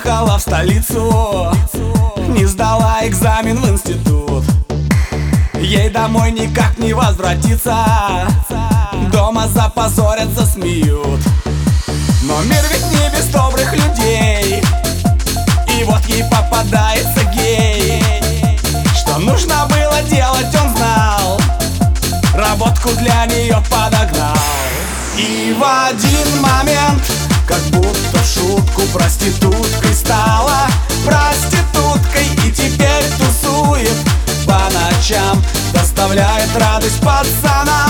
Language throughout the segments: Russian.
уехала в столицу, не сдала экзамен в институт. Ей домой никак не возвратиться, дома запозорятся, смеют. Но мир ведь не без добрых людей, и вот ей попадается гей. Что нужно было делать, он знал, работку для нее подогнал. И в один момент, как будто в шутку, проституткой стала. Проституткой и теперь тусует по ночам, доставляет радость пацанам.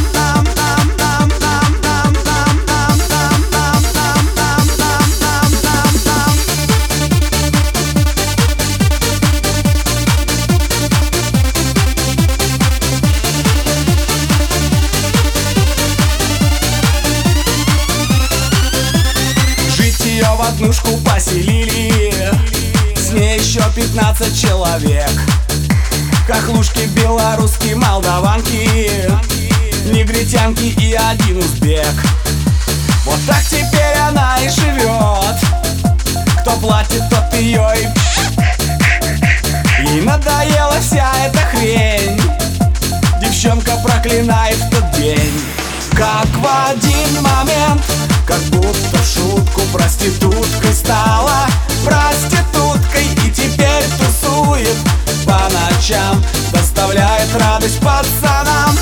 Ее в однушку поселили, с ней еще 15 человек. Хохлушки, белорусские, молдаванки, негритянки и один узбек. Вот так теперь она и живет, кто платит, тот ее и... Ей надоела вся эта хрень, девчонка проклинает в тот день. Как в один момент, как будто в шутку, проституткой стала. Проституткой и теперь тусует по ночам, доставляет радость пацанам.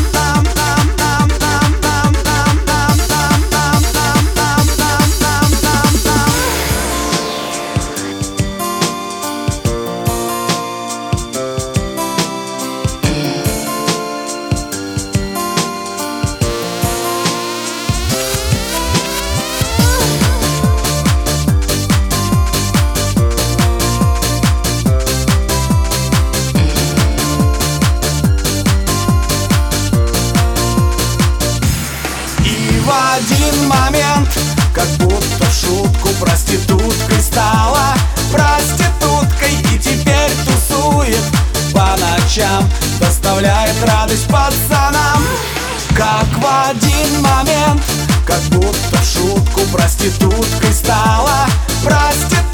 В один момент, как будто в шутку, проституткой стала. Проституткой и теперь тусует по ночам, доставляет радость пацанам. Как в один момент, как будто в шутку, проституткой стала. Проституткой